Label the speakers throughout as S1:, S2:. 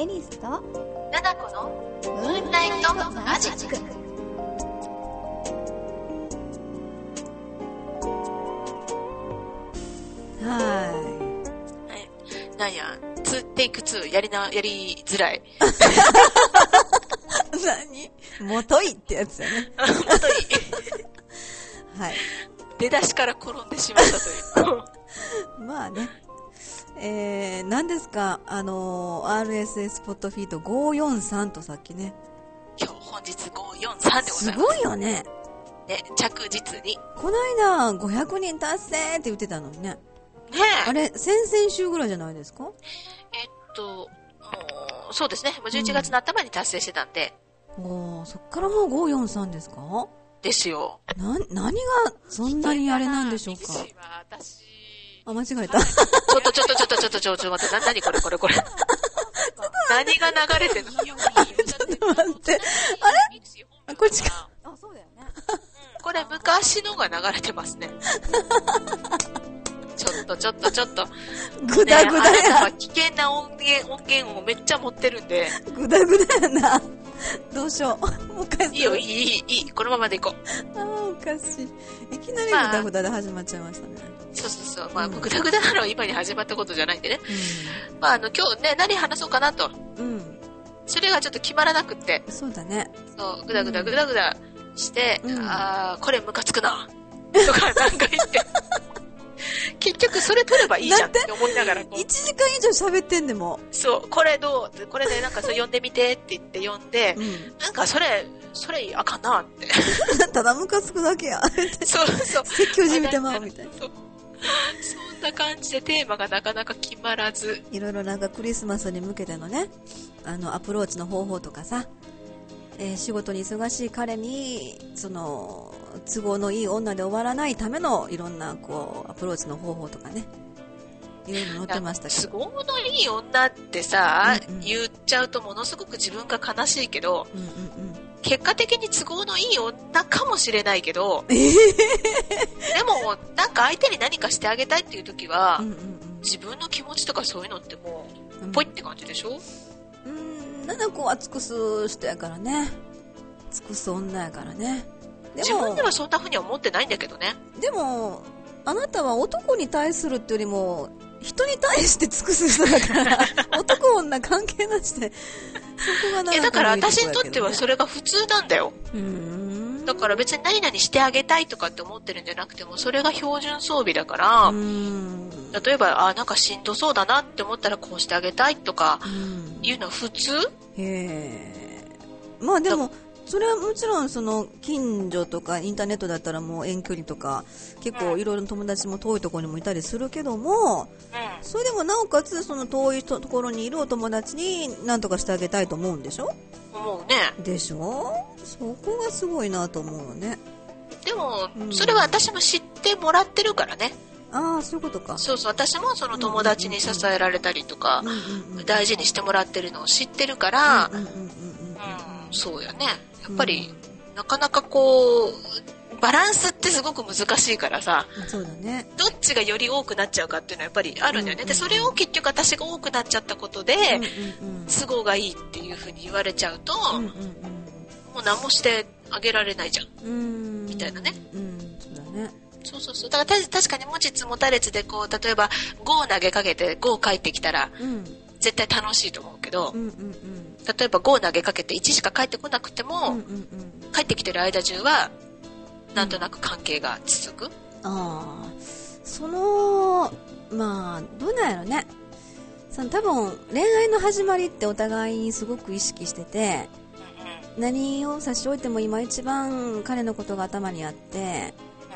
S1: エニスと
S2: ナナコのムーンライトマジック。
S1: はい。
S2: なんや、テイク2やりづらい。
S1: 何？もといってやつだね。
S2: もとい。
S1: はい。
S2: 出だしから転んでしまったという。
S1: まあね。何ですかRSS ポッドフィート543とさっきね。
S2: 本日543でございます。
S1: すごいよね。
S2: ね、着実に。
S1: この間500人達成って言ってたのにね。
S2: ねえ。
S1: あれ、先々週ぐらいじゃないですか？
S2: もう、そうですね。もう11月の頭に達成してたんで。
S1: そっからもう543ですか？
S2: ですよ。
S1: 何がそんなにあれなんでしょうか？あ、間違えた。
S2: ちょっと待って、何これ。何が流れてんの？ちょ
S1: っと待って。あれ？これ違う。あ、そうだよね。
S2: これ昔のが流れてますね。ちょっと。
S1: ぐだぐだや。
S2: ね、危険な音源をめっちゃ持ってるんで。
S1: ぐだぐだやな。どうしよう。もう一回。
S2: いいよ、いい。このままでいこう。
S1: おかしい。いきなりぐだぐだで始まっちゃいましたね。
S2: そう。まあ、ぐだぐだなのは今に始まったことじゃないんでね。まあ、今日ね、何話そうかなと。それがちょっと決まらなくって。
S1: そうだね。
S2: そう、ぐだぐだして、これムカつくな。とかなんか言って。結局それ取ればいいじゃんって思いながら。
S1: 1時間以上喋ってんでも。
S2: そう、これどう？これでなんかそれ読んでみてって言って読んで、なんかそれあかんなって。
S1: ただムカつくだけや。
S2: そう。
S1: 説教じみてまうみたいな。
S2: そんな感じでテーマがなかなか決まらず。
S1: いろいろなんかクリスマスに向けてのね、アプローチの方法とかさ、仕事に忙しい彼に、都合のいい女で終わらないためのいろんなこうアプローチの方法とかね、いろいろ載ってましたけど。
S2: 都合のいい女ってさ、言っちゃうとものすごく自分が悲しいけど、結果的に都合のいい女かもしれないけど、でもなんか相手に何かしてあげたいっていう時は、自分の気持ちとかそういうのってもうポイって感じでしょ？
S1: なんかこう尽くす人やからね、尽くす女やからね。でも
S2: 自分ではそんな風には思ってないんだけどね。
S1: でもあなたは男に対するってよりも人に対して尽くす人だから男女関係なしで、そこがなんか
S2: だから私にとってはそれが普通なんだよ。だから別に何々してあげたいとかって思ってるんじゃなくても、それが標準装備だから、例えばなんかしんどそうだなって思ったらこうしてあげたいとかいうのは普通。
S1: まあでもそれはもちろん近所とかインターネットだったらもう遠距離とか結構いろいろな友達も遠いところにもいたりするけども、それでもなおかつ遠いところにいるお友達に何とかしてあげたいと思うんでしょ？
S2: 思うね。
S1: でしょ？そこがすごいなと思うよね。
S2: でも、それは私も知ってもらってるからね。
S1: ああ、そういうことか。
S2: そう、私もその友達に支えられたりとか、大事にしてもらってるのを知ってるから、そうやね。やっぱり、なかなかこう、バランスってすごく難しいからさ、
S1: そうだね。
S2: どっちがより多くなっちゃうかっていうのはやっぱりあるんだよね。で、それを結局私が多くなっちゃったことで、都合がいいっていう風に言われちゃうと、もう何もしてあげられないじゃん。みたいなね。
S1: そうだね。
S2: そう。だから確かに持ちつ持たれつでこう、例えば5を投げかけて5返ってきたら、絶対楽しいと思うけど、例えば5を投げかけて1しか返ってこなくても、返ってきてる間中は、なんとなく関係が続く。
S1: まあ、どうなんやろね。多分、恋愛の始まりってお互いにすごく意識してて、何を差し置いても今一番彼のことが頭にあって、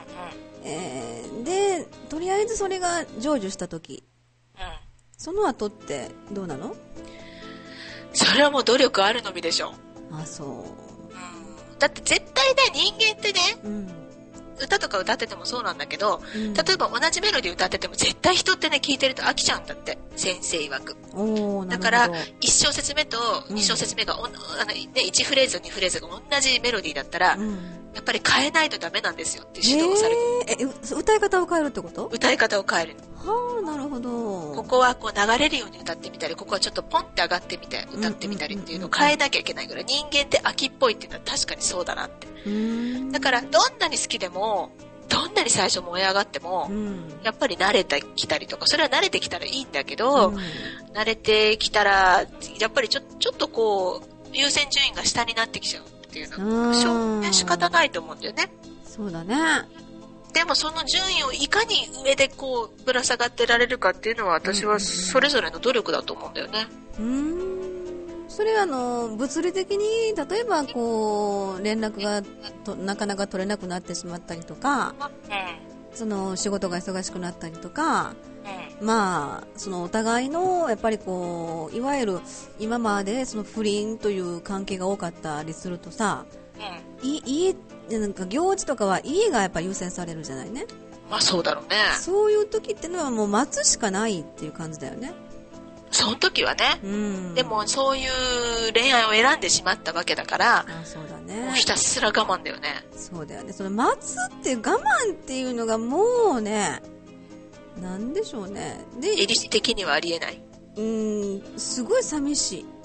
S1: で、とりあえずそれが成就した時、その後ってどうなの？
S2: それはもう努力あるのみでしょ。
S1: そう。
S2: だって絶対ね、人間ってね、歌とか歌っててもそうなんだけど、例えば同じメロディー歌ってても絶対人ってね、聞いてると飽きちゃうんだって、先生曰く。だから1小節目と2小節目が、1フレーズ2フレーズが同じメロディーだったら、やっぱり変えないとダメなんですよって指導されてる。
S1: 歌い方を変えるってこと？
S2: 歌い方を変える。
S1: はあ、なるほど。
S2: ここはこう流れるように歌ってみたり、ここはちょっとポンって上がってみて歌ってみたりっていうのを変えなきゃいけないぐらい、人間って秋っぽいっていうのは確かにそうだなって。だからどんなに好きでも、どんなに最初燃え上がっても、やっぱり慣れてきたりとか、それは慣れてきたらいいんだけど、慣れてきたら、やっぱりちょっとこう、優先順位が下になってきちゃうっていうのは、仕方ないと思うんだよね。
S1: そうだね。
S2: でもその順位をいかに上でこうぶら下がってられるかっていうのは私はそれぞれの努力だと思うんだよね。
S1: それは物理的に例えばこう連絡がなかなか取れなくなってしまったりとか、その仕事が忙しくなったりとか、まあそのお互いのやっぱりこういわゆる今までその不倫という関係が多かったりするとさ、なんか行事とかは家がやっぱ優先されるじゃないね。
S2: まあそうだろうね。
S1: そういう時ってのはもう待つしかないっていう感じだよね。
S2: その時はね。でもそういう恋愛を選んでしまったわけだから、
S1: そうだね。
S2: もうひたすら我慢だよね。
S1: そうだよね。その待つっていう我慢っていうのがもうね、なんでしょうね。で、
S2: 理的にはありえない。
S1: すごい寂しい。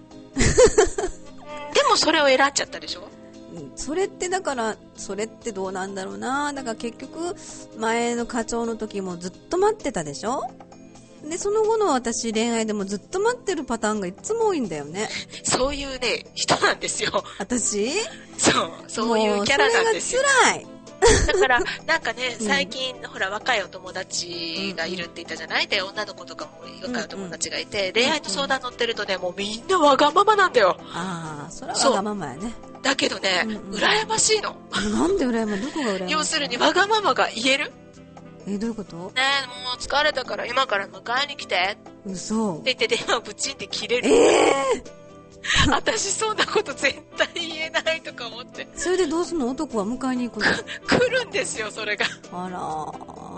S2: でもそれを選んじゃったでしょ。
S1: それってだからそれってどうなんだろうな。だから結局前の課長の時もずっと待ってたでしょ。でその後の私恋愛でもずっと待ってるパターンがいつも多いんだよね。
S2: そういうね人なんですよ
S1: 私。
S2: そういうキャラなんですよ。
S1: それが辛い。
S2: だからなんかね最近、ほら若いお友達がいるって言ったじゃない。で女の子とかも若いお友達がいて、恋愛の相談乗ってるとねもうみんなわがままなんだよ。
S1: それはわがままやね。
S2: だけどね、羨ましいの。
S1: なんで羨ましい？どこが羨ましい？
S2: 要するにわがままが言える。
S1: どういうこと？
S2: ねもう疲れたから今から迎えに来て。
S1: 嘘。
S2: って言って電話ブチンって切れる。私そんなこと絶対言えないとか思って。
S1: それでどうすんの？男は迎えに行くの？
S2: 来るんですよそれが。
S1: あら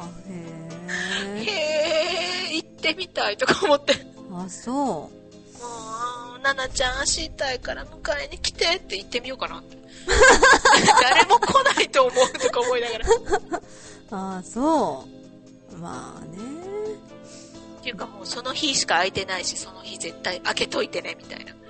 S2: 行ってみたいとか思って。
S1: そう。
S2: もうナナちゃん足痛いから迎えに来てって言ってみようかなって。誰も来ないと思うとか思いながら。
S1: そうまあね。
S2: っていうかもうその日しか空いてないしその日絶対開けといてねみたいな。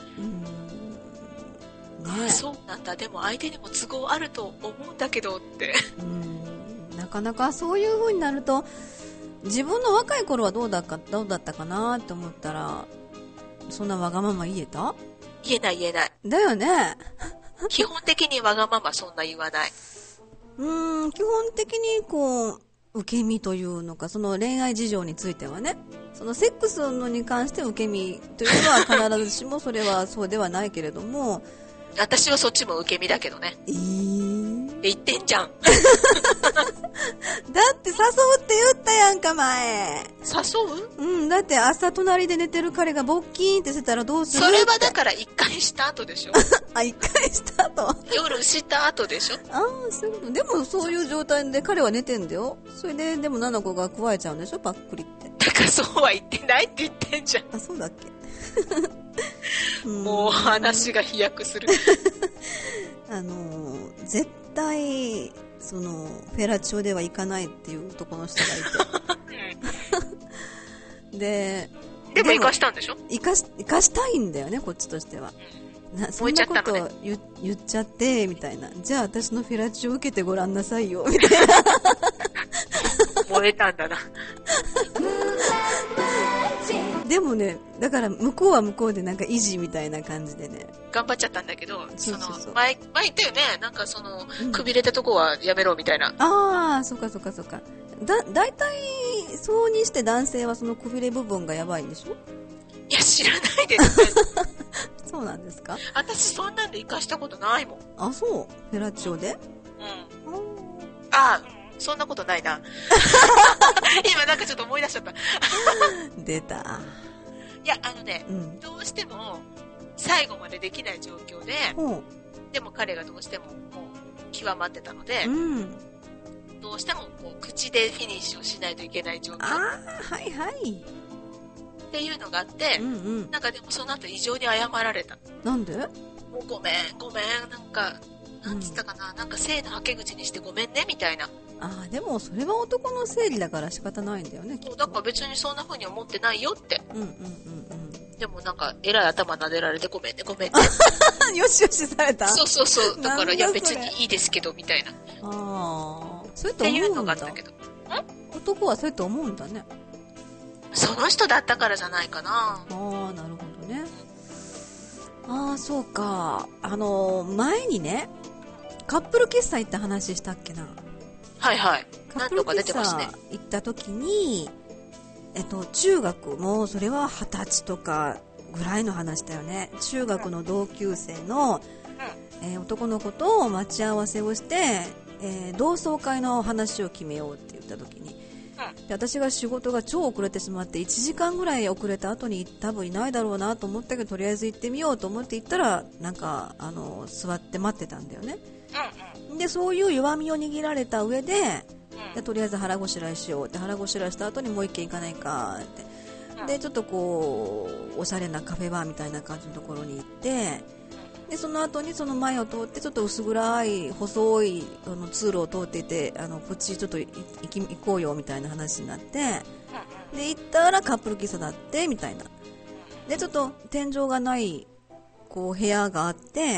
S2: そうなんだ。でも相手にも都合あると思うんだけどって
S1: なかなかそういう風になると自分の若い頃はどうだったかなって思ったらそんなわがまま言えた？
S2: 言えない
S1: だよね。
S2: 基本的にわがままそんな言わない。
S1: 基本的にこう受け身というのかその恋愛事情についてはねそのセックスのに関して受け身というのは必ずしもそれはそうではないけれども
S2: 私はそっちも受け身だけどね。言ってんじゃん。
S1: だって誘うって言ったやんか前。
S2: 誘う？
S1: だって朝隣で寝てる彼がボッキーンってしてたらどうする？
S2: それはだから一回した後でしょ。
S1: 一回した後？
S2: 夜した後でしょ。
S1: そういうこと。でもそういう状態で彼は寝てんだよ。それででもナナコが加えちゃうんでしょパックリって。
S2: だからそうは言ってないって言ってんじゃん。
S1: そうだっけ？
S2: もう話が飛躍する。
S1: 絶対そのフェラチオでは行かないっていう男の人がいて
S2: でも生かしたんでしょ？
S1: 生かしたいんだよねこっちとしては。そんなこと言っちゃってみたいな。じゃあ私のフェラチオ受けてごらんなさいよみたいな。
S2: 燃えたんだな。
S1: でもねだから向こうは向こうでなんか維持みたいな感じでね
S2: 頑張っちゃったんだけど前言ったよね。なんかそのくびれたとこはやめろみたいな。
S1: そうかだいたいそうにして男性はそのくびれ部分がやばいんでしょ？
S2: いや知らないですね。
S1: そうなんですか？
S2: 私そんなんで生かしたことないもん。
S1: そうフェラチオで？
S2: そんなことないな。今なんかちょっと思い出しちゃった。
S1: 出た。
S2: いやどうしても最後までできない状況で、でも彼がどうしてももう極まってたので、どうしてもこう口でフィニッシュをしないといけない状況。っていうのがあって、なんかでもその後異常に謝られた。
S1: なんで？
S2: もうごめんなんかなんつったかな、なんか性のはけ口にしてごめんねみたいな。
S1: ああ、でもそれは男の生理だから仕方ないんだよね。
S2: だから別にそんな風に思ってないよって。
S1: うんうんうんうん。
S2: でもなんか、えらい頭撫でられてごめんね、ごめんね。
S1: よしよしされた？
S2: そうそうそう。だから、いや別にいいですけど、みたいな。
S1: ああ。そうやって思うんだ。
S2: っていうのがあったけど。
S1: 男はそうやって思うんだね。
S2: その人だったからじゃないかな。
S1: ああ、なるほどね。ああ、そうか。前にね、カップル喫茶行った話したっけな。
S2: はいはい。
S1: カップル喫茶行った時に、中学もそれは20歳とかぐらいの話だよね。中学の同級生の、男の子と待ち合わせをして、同窓会の話を決めようって言った時に、で私が仕事が超遅れてしまって1時間ぐらい遅れた後に多分いないだろうなと思ったけど、とりあえず行ってみようと思って行ったらなんか座って待ってたんだよね。でそういう弱みを握られた上で、とりあえず腹ごしらえしようって、腹ごしらえした後にもう一軒行かないかって、でちょっとこうおしゃれなカフェバーみたいな感じのところに行って、でその後にその前を通ってちょっと薄暗い細い通路を通っていて、こっちちょっと行こうよみたいな話になって、で行ったらカップル喫茶だってみたいな。でちょっと天井がないこう部屋があって、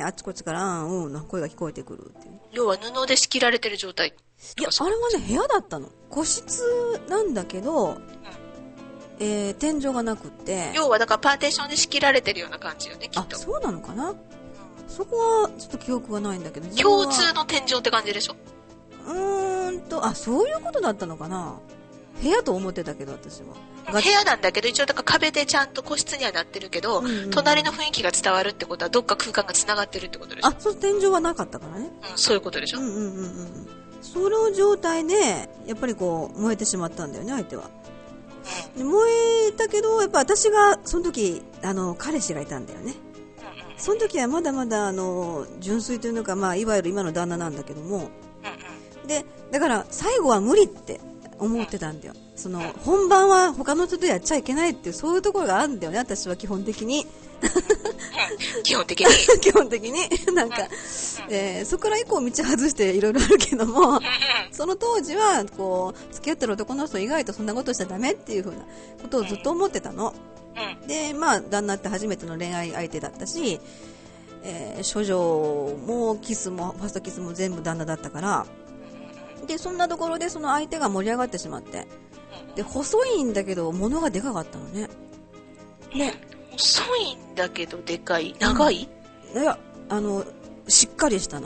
S1: あっちこっちから声が聞こえてくるっていう。
S2: 要は布で仕切られてる状態。
S1: いやあれはね部屋だったの。個室なんだけど、天井がなくって、
S2: 要はだからパーテーションで仕切られてるような感じよね、きっと。
S1: あ、そうなのかな。そこはちょっと記憶がないんだけど、
S2: 共通の天井って感じでしょ。
S1: あ、そういうことだったのかな。部屋と思ってたけど私は。
S2: 部屋なんだけど、一応だから壁でちゃんと個室にはなってるけど、隣の雰囲気が伝わるってことはどっか空間が繋がってるってことでしょ。
S1: あ、そう、天井はなかったからね。
S2: そういうことでしょ。
S1: その状態でやっぱりこう燃えてしまったんだよね、相手は。で燃えたけど、やっぱ私がその時彼氏がいたんだよね。その時はまだまだ純粋というのか、いわゆる今の旦那なんだけども、でだから最後は無理って思ってたんだよ。その本番は他の人とやっちゃいけないっていう、そういうところがあるんだよね、私は基本的に。
S2: 基本的に
S1: 基本的になんか、そこから以降道外していろいろあるけども、その当時はこう付き合ってる男の人以外とそんなことしちゃダメっていう風なことをずっと思ってたの。で旦那って初めての恋愛相手だったし、処女もキスもファーストキスも全部旦那だったから、でそんなところでその相手が盛り上がってしまって、で細いんだけど物がでかかったのね。で
S2: 細いんだけどでかい、長い、
S1: いやしっかりしたの。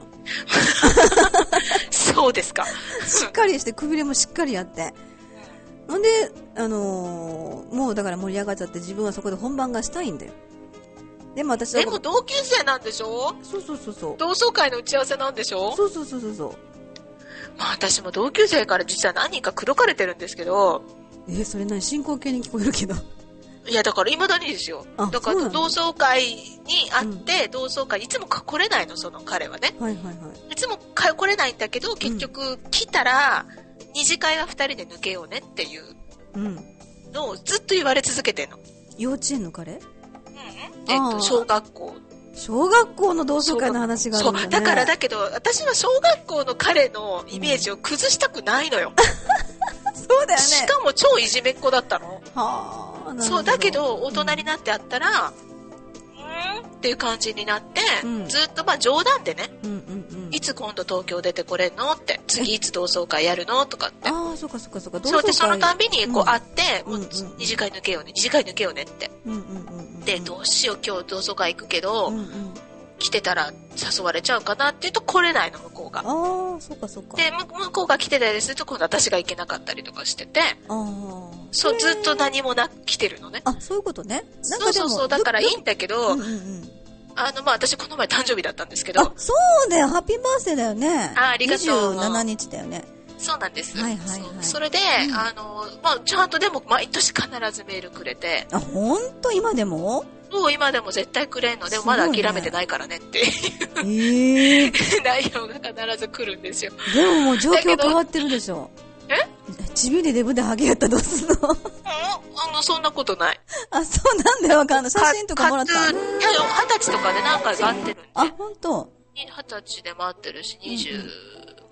S2: そうですか。
S1: しっかりしてくびれもしっかりあって、なんでもうだから盛り上がっちゃって、自分はそこで本番がしたいんだよ。でも私は
S2: でも同級生なんでしょ。
S1: そう
S2: 同窓会の打ち合わせなんでしょ。
S1: そう
S2: 私も同級生から実は何人か口説かれてるんですけど。
S1: それ何、進行形に聞こえるけど。
S2: いやだから未だにですよ。だから同窓会に会って、同窓会いつも来れないの、その彼はね。いつも来れないんだけど、結局来たら二次会は2人で抜けようねっていうのをずっと言われ続けてんの。
S1: 幼稚園の彼？
S2: 小学校。
S1: 小学校の同窓会の話があるんだね。
S2: そうだけど私は小学校の彼のイメージを崩したくないのよ。
S1: そうだよね。
S2: しかも超いじめっ子だったの。そうだけど大人になってあったら、っていう感じになって、ずっと冗談でね、いつ今度東京出てこれんのって、次いつ同窓会やるのとかって。
S1: そうか。
S2: そうで、そのたんびにこう会って、もう二次会抜けようねって。で、どうしよう今日同窓会行くけど、来てたら誘われちゃうかなって言うと来れないの、向こうが。
S1: そうか。
S2: で、向こうが来てたりすると今度私が行けなかったりとかしてて、そう、ずっと何もなく来てるのね。
S1: そういうことね。
S2: そう、だからいいんだけど、私この前誕生日だったんですけど。
S1: そうだよ、ハッピーバースデーだよね。
S2: ありがとう。
S1: 27日だよね。
S2: そうなんです。それで、ちゃんとでも毎年必ずメールくれて。
S1: ほんと今でも？
S2: そう、今でも絶対くれんの。でもまだ諦めてないからねっていう、内容が必ず来るんですよ。
S1: でももう状況変わってるでしょ。ちびりデブでハゲやったらどうすんの？
S2: そんなことない。
S1: そうなんだよ、わかんない。写真とかもらった？
S2: 20歳とかで何回か会ってるんで。
S1: ほんと？
S2: 20歳でも会ってるし、25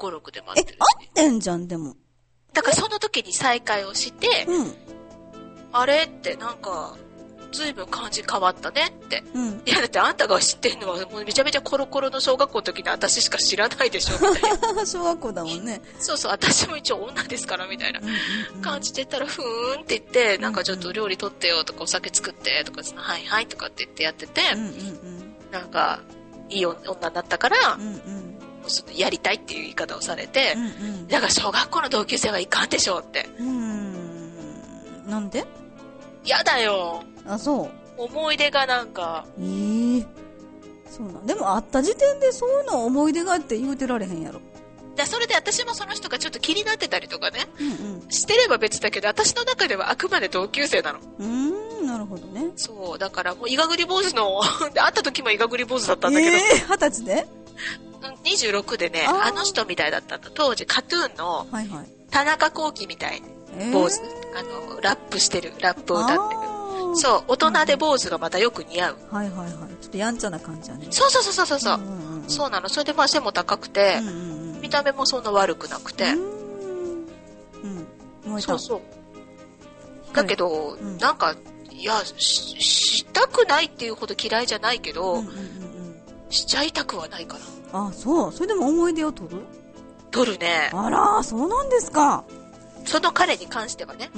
S2: 5、6でも会ってるし、ね。
S1: 会ってんじゃん、でも。
S2: だからその時に再会をして、あれってなんか、ずいぶん感じ変わったねって。いやだってあんたが知ってるのはもうめちゃめちゃコロコロの小学校の時に私しか知らないでしょみたいな。
S1: 小学校だもんね。
S2: そうそう、私も一応女ですからみたいな感じで言ったら、ふーんって言って、なんかちょっと料理取ってよとかお酒作ってとか、はいはいとかって言ってやってて、なんか、いい女だったから、やりたいっていう言い方をされて、だから小学校の同級生はいかんでしょうって。
S1: なんで？
S2: やだよ。
S1: あ、そう。
S2: 思い出がなんか。
S1: そうなん。でも会った時点でそういうの思い出があって言うてられへんやろ。
S2: それで私もその人がちょっと気になってたりとかね、してれば別だけど、私の中ではあくまで同級生なの。
S1: なるほどね。
S2: そう、だからもうイガグリ坊主の、会った時もイガグリ坊主だったんだけど。
S1: 20歳で
S2: 26でね、あの人みたいだったんだ。当時カトゥーンの、田中幸喜みたい坊主、ラップしてる、ラップを歌ってる。そう、大人で坊主がまたよく似合う。
S1: ちょっとやんちゃな感じやね。
S2: そう。そうなの。それでまあ背も高くて、見た目もそんな悪くなくて。そう。だけど、なんか、いや、したくないっていうほど嫌いじゃないけど、しちゃいたくはないから。
S1: あ、そう。それでも思い出を取
S2: るね。
S1: あら、そうなんですか。
S2: その彼に関してはね。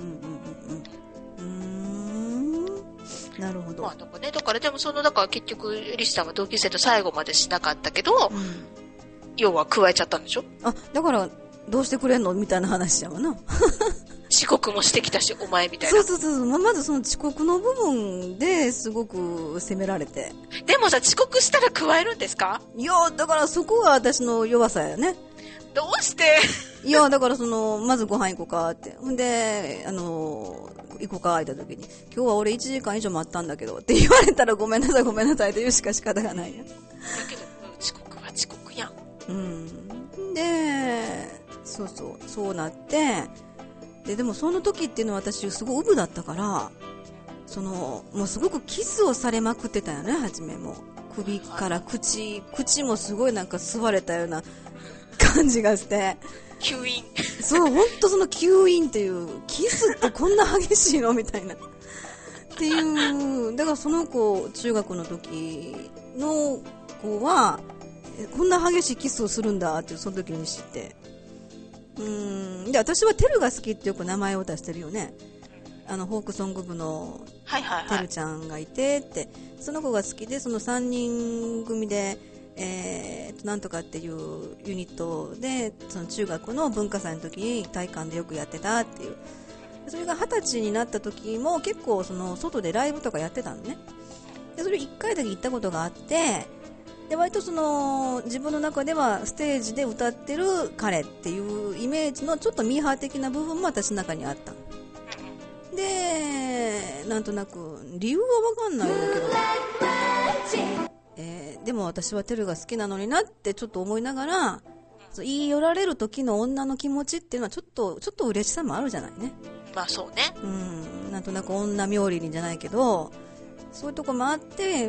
S1: なるほど。
S2: まあなんかね、だからでもだから結局、リシさんは同級生と最後までしなかったけど、要は加えちゃったんでしょ？
S1: だから、どうしてくれんのみたいな話やわな。
S2: 遅刻もしてきたし、お前みたいな。
S1: そう。まずその遅刻の部分ですごく責められて。
S2: でもさ、遅刻したら加えるんですか？
S1: いや、だからそこが私の弱さやね。
S2: どうして？
S1: いや、だからまずご飯行こうかって。ほんで、行こうか、空いた時に。今日は俺1時間以上待ったんだけど、って言われたらごめんなさいって言うしか仕方がないや。だ
S2: けど、遅刻は遅刻やん。
S1: で、そうなって、でもその時っていうのは私すごいウブだったから、もうすごくキスをされまくってたよね、初めも。首から口もすごいなんか吸われたような感じがして。
S2: 吸引。
S1: そう、ほんとその吸引っていう、キスってこんな激しいのみたいな。っていう、だからその子、中学の時の子は、こんな激しいキスをするんだってその時に知って。で、私はテルが好きってよく名前を出してるよね。フォークソング部のテルちゃんがいてって、その子が好きで、その3人組で、なんとかっていうユニットで、その中学の文化祭の時に体育館でよくやってたっていう。それが20歳になった時も結構外でライブとかやってたのね。で、それ1回だけ行ったことがあって、で、割と自分の中ではステージで歌ってる彼っていうイメージのちょっとミーハー的な部分も私の中にあった。で、なんとなく理由はわかんないんだけど、でも私はテルが好きなのになってちょっと思いながら、言い寄られる時の女の気持ちっていうのはちょっと嬉しさもあるじゃないね。
S2: まあそうね。
S1: なんとなく女冥利にじゃないけど、そういうとこもあって、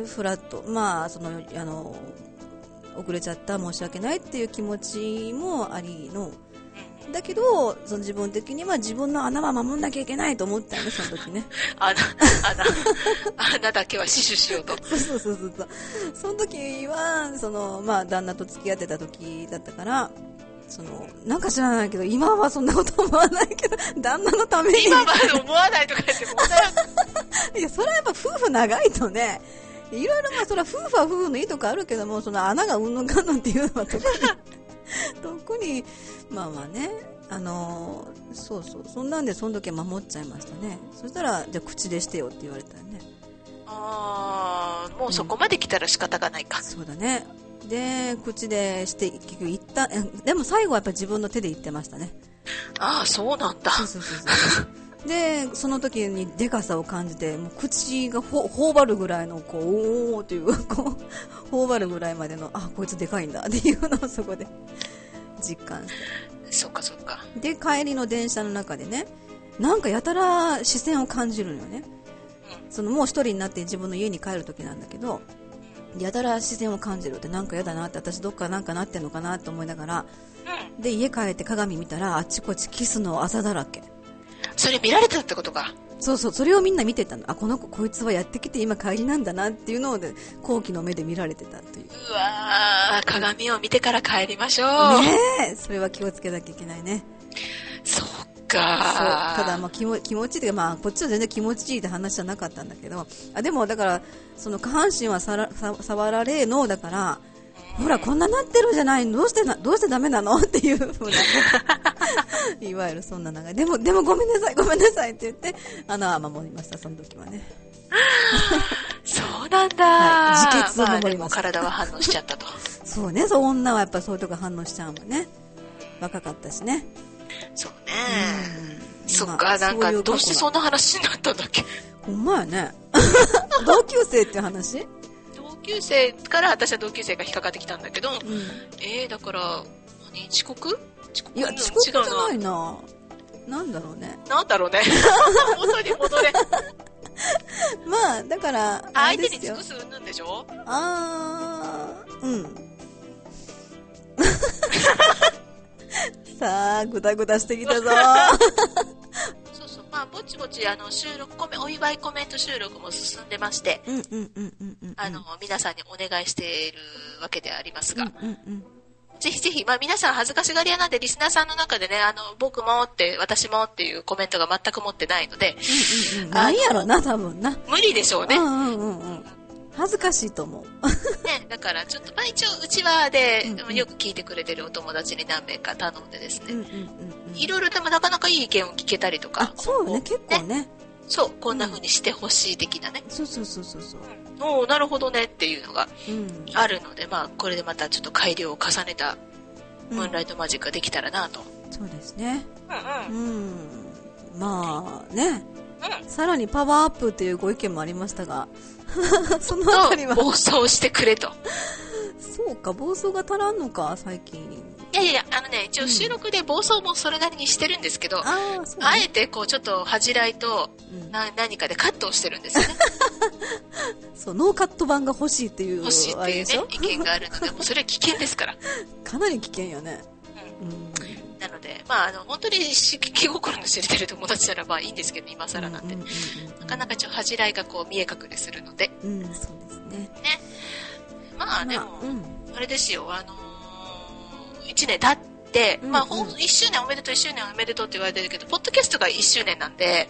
S1: フラット、まあ、遅れちゃった、申し訳ないっていう気持ちもありの。だけど、自分的には自分の穴は守んなきゃいけないと思ったよね、その時ね。
S2: 穴だけは死守しようと。
S1: そう。その時は、まあ、旦那と付き合ってた時だったから、なんか知らないけど、今はそんなこと思わないけど、旦那のために。
S2: 今まで思わないとか言って問題
S1: いや、それはやっぱ夫婦長いとね、いろいろまあ、それは夫婦は夫婦のいいとこあるけども、穴がうんのかんのっていうのは特に、まあね、そんなんでその時は守っちゃいましたね。そしたら、じゃあ口でしてよって言われたよね。
S2: もうそこまで来たら仕方がないか。
S1: そうだね。で、口でして、結局言った、でも最後はやっぱり自分の手で言ってましたね。
S2: そうなんだ。
S1: そう。で、その時にデカさを感じて、もう口が頬張るぐらいの、おーっていう、頬張るぐらいまでの、こいつでかいんだっていうのをそこで実感して。
S2: そっか。
S1: で、帰りの電車の中でね、なんかやたら視線を感じるのよね。もう一人になって自分の家に帰る時なんだけど、 やたら視線を感じるって、なんかやだなって、私どっかなんかなってんのかなと思いながら、で家帰って鏡見たらあっちこっちキスのあざだらけ。
S2: それ見られてたってことか。
S1: そうそう、それをみんな見てたの。あ、この子、こいつはやってきて今帰りなんだなっていうのをで好奇の目で見られてたという。
S2: うわー、鏡を見てから帰りましょう。
S1: ねえ、それは気をつけなきゃいけないね。
S2: そっか。
S1: そう、ただまあ気持ちいいというか、まあこっちは全然気持ちいいって話じゃなかったんだけど、でもだからその下半身は触られのだから、ほらこんななってるじゃないの、どうしてダメなのっていう風ないわゆるそんな流れでもごめんなさいって言って守りました。その時はね。
S2: そうなんだ、
S1: はい、自決を守りました。
S2: でも体は反応しちゃったと。
S1: そうね、そう、女はやっぱそういうとこ反応しちゃうもんね。若かったしね。
S2: そうね、そっか、なんかどうしてそんな話になったんだっけ。
S1: ほんまやね。同級生っていう話。
S2: 同級生から私は同級生が引っかかってきたんだけど、だから遅刻
S1: いや、遅刻じゃないな。なんだろうね。
S2: 元に戻れ。
S1: まあだから
S2: 相手に尽くすうんぬんでしょ。
S1: さあグダグダしてきたぞ。
S2: そうそう、まあぼちぼち収録お祝いコメント収録も進んでまして、皆さんにお願いしているわけでありますが、ぜひぜひ、まあ皆さん恥ずかしがり屋なんで、リスナーさんの中でね、僕もって私もっていうコメントが全く持ってないので、
S1: ないやろな、多分な。
S2: 無理でしょうね。
S1: 恥ずかしいと思う。
S2: ね、だからちょっと、まあ一応うちわでよく聞いてくれてるお友達に何名か頼んでですね、いろいろでもなかなかいい意見を聞けたりとか。
S1: そうね、結構ね。
S2: そう、こんな風にしてほしい的なね。
S1: そう。
S2: おー、なるほどねっていうのがあるので、まあこれでまたちょっと改良を重ねたムーンライトマジックができたらなと。
S1: そうですね。まあね、さらにパワーアップというご意見もありましたが、そのあたりは
S2: 暴走してくれと。
S1: そうか、暴走が足らんのか最近。
S2: いや、一応収録で暴走もそれなりにしてるんですけど、あえてこうちょっと恥じらいと何かでカットをしてるんですよね。
S1: そう、ノーカット版が欲しいっていう、
S2: 欲しいっていうね、意見があるので、もうそれは危険ですから。
S1: かなり危険よね。
S2: なので、まあ本当に気心の知れてる友達ならばいいんですけど、今更なんで、なかなか恥じらいがこう見え隠れするので。
S1: そうですね。
S2: まあでも、あれですよ、1年経って、まあ1周年おめでとう、1周年おめでとうって言われてるけど、ポッドキャストが1周年なんで、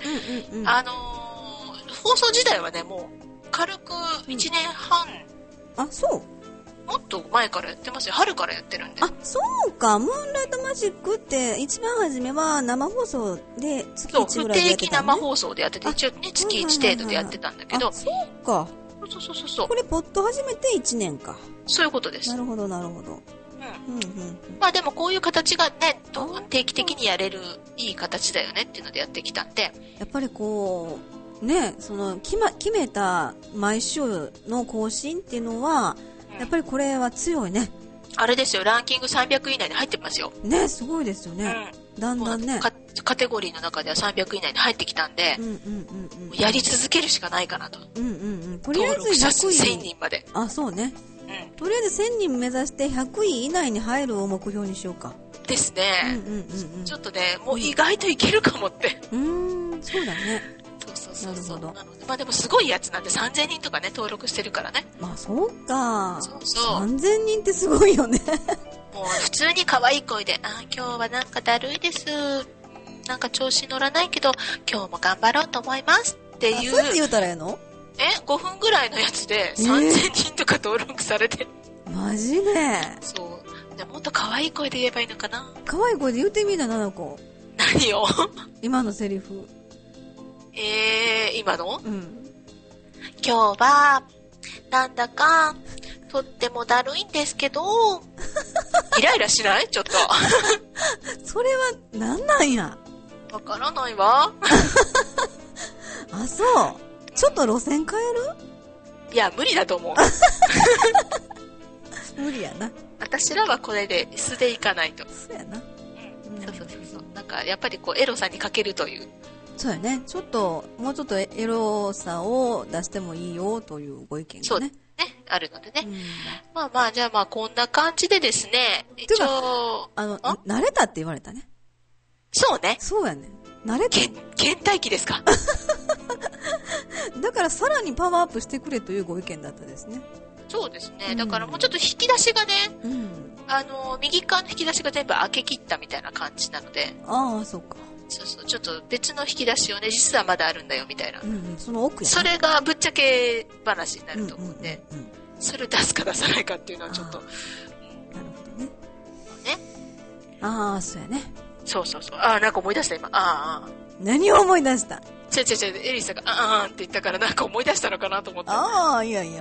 S2: 放送自体はね、もう軽く1年半。
S1: あ、そう
S2: もっと前からやってますよ。春からやってるんで。
S1: あ、そうか。ムーンライトマジックって一番初めは生放送で月1ぐらいでやってた、ね、
S2: 不定期生放送でやってて、一応ね、月1程度でやってたんだけど。
S1: そうか。
S2: そう。
S1: これポッド始めて1年か。
S2: そういうことです。
S1: なるほど。
S2: まあでもこういう形がね、定期的にやれるいい形だよねっていうのでやってきたんで。
S1: やっぱりこう、ね、その決めた毎週の更新っていうのは、やっぱりこれは強いね。
S2: あれですよ、ランキング300位以内に入ってますよ。
S1: ね、すごいですよね。だんだんね。
S2: カテゴリーの中では300位以内に入ってきたんで、やり続けるしかないかなと。
S1: とりあえず100位。
S2: 1000人まで。
S1: あ、そうね。とりあえず1000人目指して100位以内に入るを目標にしようか。
S2: ですね。ちょっとね、もう意外といけるかもって。
S1: そうだね。
S2: そう。なので、まあでもすごいやつなんで3000人とかね、登録してるからね。
S1: まあそうか。
S2: そう。
S1: 3000人ってすごいよね。
S2: もう普通に可愛い声で、今日はなんかだるいです。なんか調子乗らないけど、今日も頑張ろうと思いますっていう。
S1: そうやって言うたらええの
S2: ？5分ぐらいのやつで3000人とか登録されて。
S1: マジで？
S2: そう。でもっと可愛い声で言えばいいのかな？
S1: 可愛い声で言ってみた、7個。
S2: 何を？
S1: 今のセリフ。
S2: 今の？今日は、なんだか、とってもだるいんですけど、イライラしない？ちょっと。
S1: それは、なんや？
S2: わからないわ。
S1: あ、そう。ちょっと路線変える？
S2: いや、無理だと思う。
S1: 無理やな。
S2: 私らはこれで素でいかないと。
S1: そうやな。
S2: そう。なんか、やっぱりこう、エロさに欠けるという。
S1: そうやね。もうちょっとエロさを出してもいいよというご意見がね。
S2: そうね。 あるのでね。まあまあ、じゃあまあこんな感じでですね、一応、
S1: 慣れたって言われたね。
S2: そうね。
S1: そうやね。慣れた。
S2: 倦怠期ですか。
S1: だからさらにパワーアップしてくれというご意見だったですね。
S2: そうですね。だからもうちょっと引き出しがね、右側の引き出しが全部開け切ったみたいな感じなので。
S1: ああ、そうか。
S2: そうそう、ちょっと別の引き出しをね、実はまだあるんだよみたいな。
S1: その奥やね。
S2: それがぶっちゃけ話になると思うんで、それを出すか出さないかっていうのはちょっと。なる
S1: ほどね。
S2: ね。
S1: ああ、そうやね。
S2: そうそうそう。ああ、なんか思い出した今。
S1: 何を思い出した？
S2: エリさんがって言ったからなんか思い出したのかなと思った。
S1: ああ、いや。い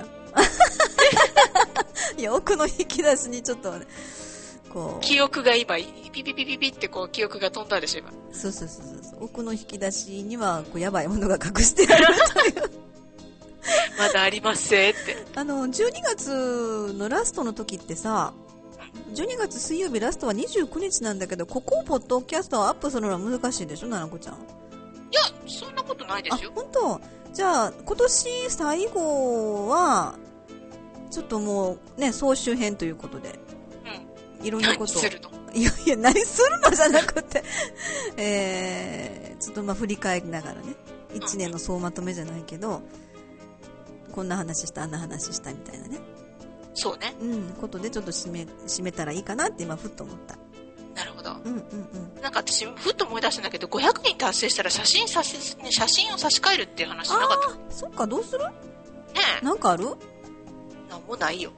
S1: や、奥の引き出しにちょっとね、こう。
S2: 記憶が今、ピピピピピってこう記憶が飛んだでしょ、今。
S1: そう。奥の引き出しには、こう、やばいものが隠してあるという。
S2: まだありますって。
S1: 12月のラストの時ってさ、12月水曜日ラストは29日なんだけど、ここをポッドキャストをアップするのは難しいでしょ、ななこちゃん。
S2: いや、そんなことないですよ。
S1: 本当？じゃあ、今年最後は、ちょっともうね、総集編ということで。いろんなことを。
S2: 何するの？
S1: いや、何するのじゃなくて、ちょっとまあ振り返りながらね、1年の総まとめじゃないけど、こんな話した、あんな話したみたいなね。
S2: そうね。
S1: ことでちょっと締めたらいいかなって今ふっと思った。
S2: なるほど。なんか私、ふっと思い出したんだけど、500人達成したら写真を差し替えるっていう話なかった？
S1: そっか、どうする？
S2: ねえ。
S1: なんかある？
S2: なんもないよ。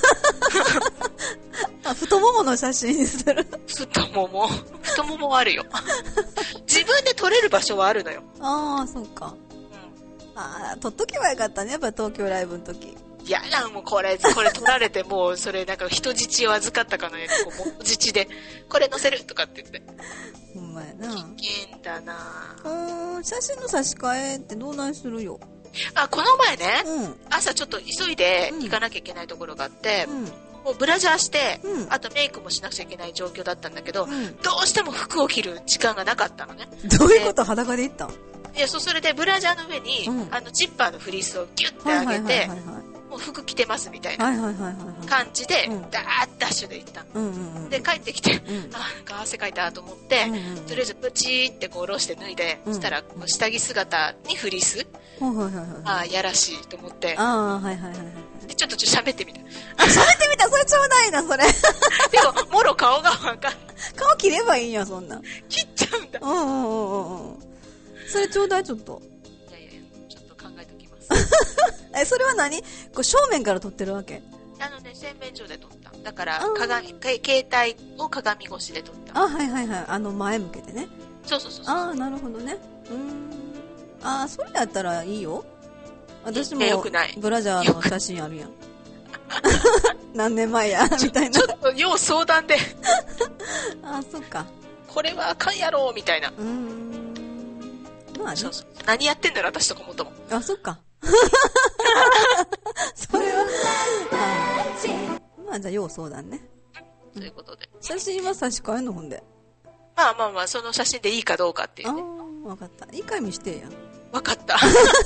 S1: 太ももの写真にする。
S2: 太ももあるよ。自分で撮れる場所はあるのよ。
S1: ああ、そうか。撮っとけばよかったね、やっぱ東京ライブの時。
S2: いやだ、もうこれ撮られてもう、それなんか人質を預かったかのように、こう、人質で、これ載せるとかって言って。
S1: ほんまやな。
S2: 危険だな。
S1: 写真の差し替えってどうなんするよ。
S2: この前ね、朝ちょっと急いで行かなきゃいけないところがあって、もうブラジャーして、あとメイクもしなくちゃいけない状況だったんだけど、どうしても服を着る時間がなかったのね。
S1: どういうこと？裸で行ったん？
S2: いや、それでブラジャーの上に、ジッパーのフリースをギュッて上げて、もう服着てますみたいな感じで、ダッシュで行ったの。で、帰ってきて、なんか汗かいたと思って、とりあえずプチーってこう下ろして脱いで、そしたら下着姿にフリース、やらしいと思って、でちょっと喋ってみた。
S1: 喋ってみた、それちょうだいな、それ。
S2: でも、もろ顔がわかんない。
S1: 顔切ればいいんや、そんな。
S2: 切っちゃうんだ。
S1: それちょうだい、ちょっと。
S2: いや、ちょっと考えときます。
S1: それは何？こう正面から撮ってるわけ？
S2: 洗面所で撮った。だから、携帯を鏡越しで撮った。
S1: 前向けてね。
S2: そう。
S1: なるほどね。それだったらいいよ。私もブラジャーの写真あるやん。何年前やみたいな。
S2: ちょっと要相談で。
S1: そっか。
S2: これはあかんやろみたいな。
S1: まあね。
S2: そう。何やってんだろ私とかもとも。
S1: そっか。それは。まあじゃあ要相談ね。
S2: ということで。
S1: 写真は差し替えんのほんで。
S2: まあ、その写真でいいかどうかっていうね。
S1: わかった。いいか見してや。
S2: わかった。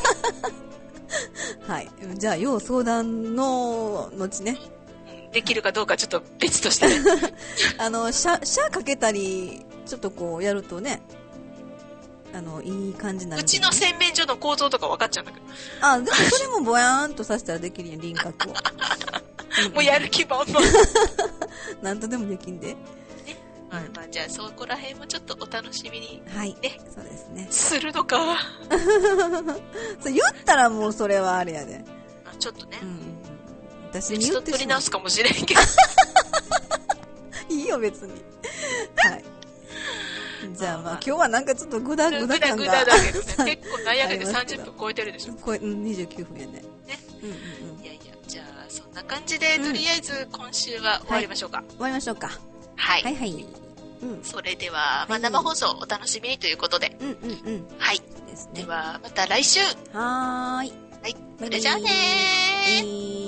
S1: はい。じゃあ、要相談の後ね。
S2: できるかどうかちょっと別としてね。
S1: シャかけたり、ちょっとこうやるとね、いい感じになる、ね。
S2: うちの洗面所の構造とか分かっちゃうんだけど。
S1: でもそれもぼやーんとさせたらできるやん、輪郭を。
S2: もうやる気満々。
S1: なんとでもできんで。
S2: まあ、じゃあそこら辺もちょっとお楽しみに。
S1: はい。そうですね。
S2: するのか。
S1: そう言ったらもうそれはあれやで。
S2: ちょっとね。
S1: 私に言って
S2: 取り直すかもしれんけど。
S1: いいよ、別に。はい。じゃあまあ今日はなんかちょっとグダ感が。グダだけどね。結構悩んでて30分超えてるでしょ。 29分やね。
S2: いや、じゃあそんな感じで、とりあえず今週は終わりましょうか。
S1: 終わりましょうか。
S2: はい。
S1: そ
S2: れでは、生放送お楽しみにということで。はい。では、また来週。
S1: はーい。
S2: はい。それじゃあねー。